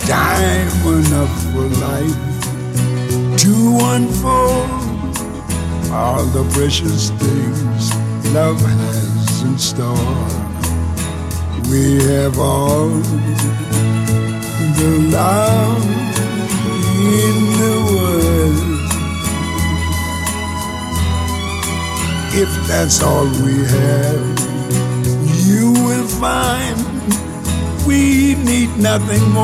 time enough for life to unfold all the precious things love has in store. We have all the love in the world. If that's all we have, you will find we need nothing more.